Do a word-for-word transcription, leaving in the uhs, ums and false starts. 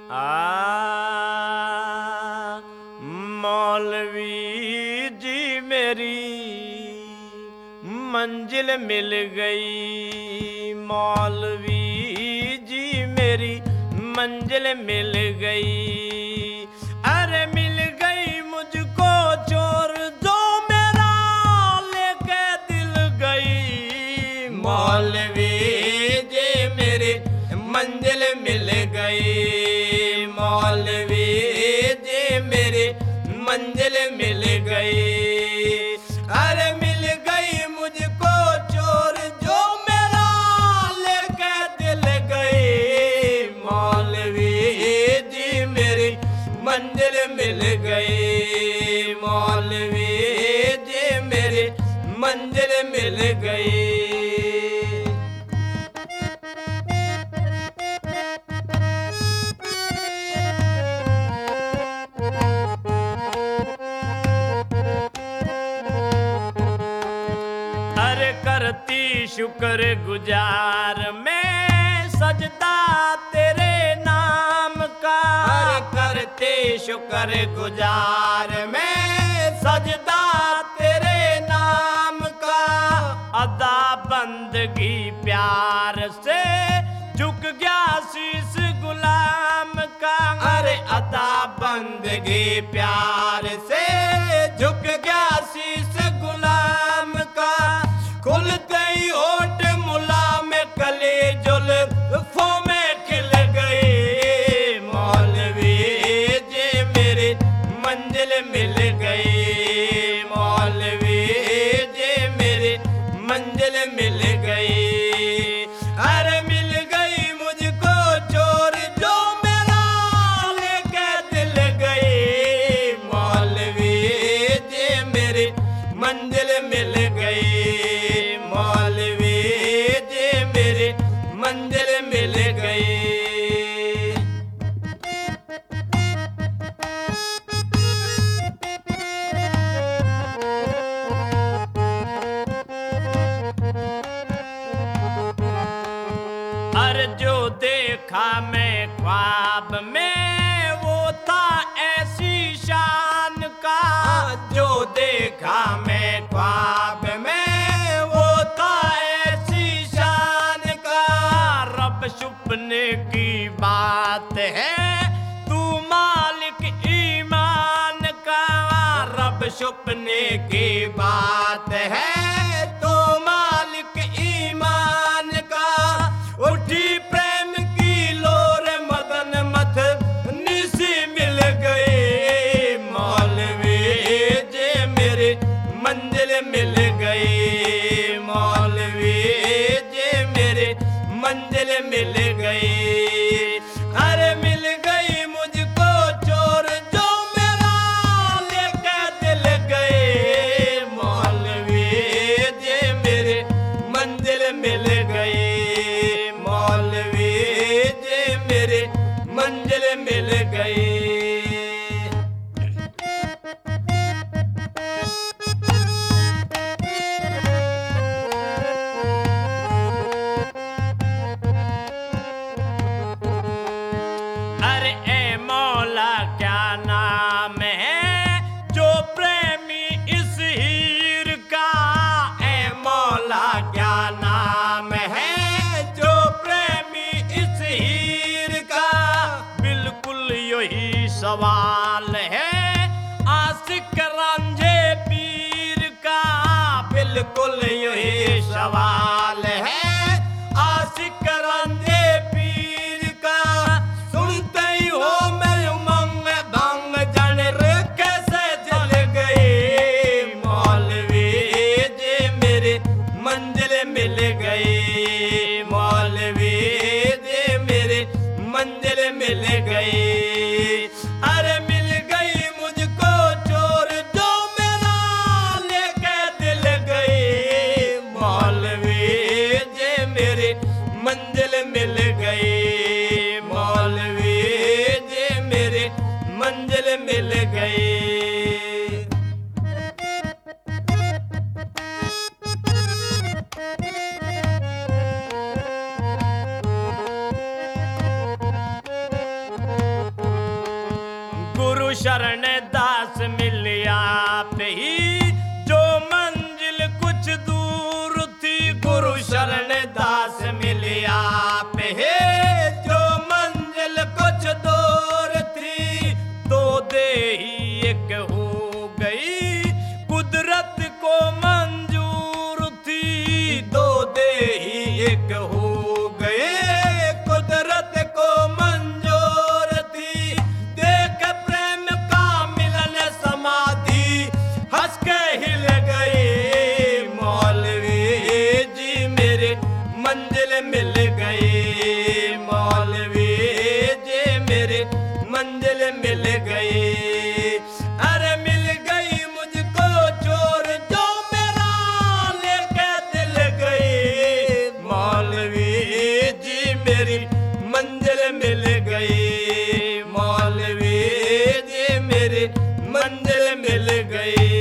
आ मौलवी जी मेरी मंजिल मिल गई, मौलवी जी मेरी मंजिल मिल गई। अरे मिल गई मुझको चोर जो मेरा लेके दिल गई, मौलवी जी मेरी मंजिल मिल गई, मौलवी जी मेरी मंजिल मिल गई। अरे मिल गई मुझको चोर जो मेरा लेके दिल गई, मौलवी जी मेरी मंजिल मिल गई, मौलवी जी मेरी मंजिल मिल गई। अरे करती शुक्र गुजार मैं सजदा तेरे नाम का, अरे करती शुक्र गुजार मैं सजदा तेरे नाम का। अदा बंदगी प्यार से झुक गया शीश गुलाम का, अरे अदा बंदगी प्यार से झुक गया शीश गुलाम का। खुलते ही होठ मुला में कली जुल्फों में खिल गई, मौलवी जी मेरी मंजिल मिल गई, मौलवी जी मेरी मंजिल मिल गई। अरे मिल गई मुझको चोर जो मेरा लेके दिल गई, मौलवी जी मेरी मंजिल मिल गई, मौलवी जी मेरी मंजिल मिल गई। अरे जो देखा मैं ख्वाब में वो था ऐसी शान का, जो देखा मैं ख्वाब में वो था ऐसी शान का। रब सुपने की बात है तू मालिक ईमान का, रब सुपने की बात है तू मालिक ईमान का। उठी प्रेम की लोर मदन मथ निसी मिल गई, मौलवी जी मेरी मंजिल मिल गई, मौलवी जी मेरी मंजिल मिल गई। अरे मिल गई मुझको चोर जो मेरा लेके दिल गई, मौलवी जी मेरी मंजिल मिल गई, मौलवी जी मेरी मंजिल मिल गई। अरे ए मौला क्या नाम है जो प्रेमी इस हीर का, ए मौला क्या नाम है जो प्रेमी इस हीर का। बिल्कुल यही सवाल है आशिक रांझे पीर का, बिल्कुल यही सवाल है आशिक रांझे पीर का। सुनते ही हो मैं उमंग भंग जाने रे कैसे जल गई, मौलवी जी मेरी मंजिल मिल गई, मौलवी जी मेरी मंजिल मिल गई। अरे मिल गई मुझको चोर जो मेरा लेके दिल गई, मौलवी जी मेरी मंजिल मिल गई, मौलवी जी मेरी मंजिल मिल गई। गुरु शरण दास मिलिया पे ही जो मंजिल कुछ दूर थी। गुरु शरण दास मिलिया पे ही जो मंजिल कुछ दूर थी। दो देही एक हो गई कुदरत को मंजूर थी। दो देही एक हो गए कुदरत को मंजूर थी। देख प्रेम का मिलन समाधि हंस के हिल गए। मौलवी जी मेरे मंजिल मिल गई। मौलवी जी मेरे मंजिल मिल गई। अरे मिल गई मुझको चोर जो मेरा लेके दिल गई। मौलवी जी मेरी मंजिल मिल गई। मौलवी जी मेरी मंजिल मिल गई।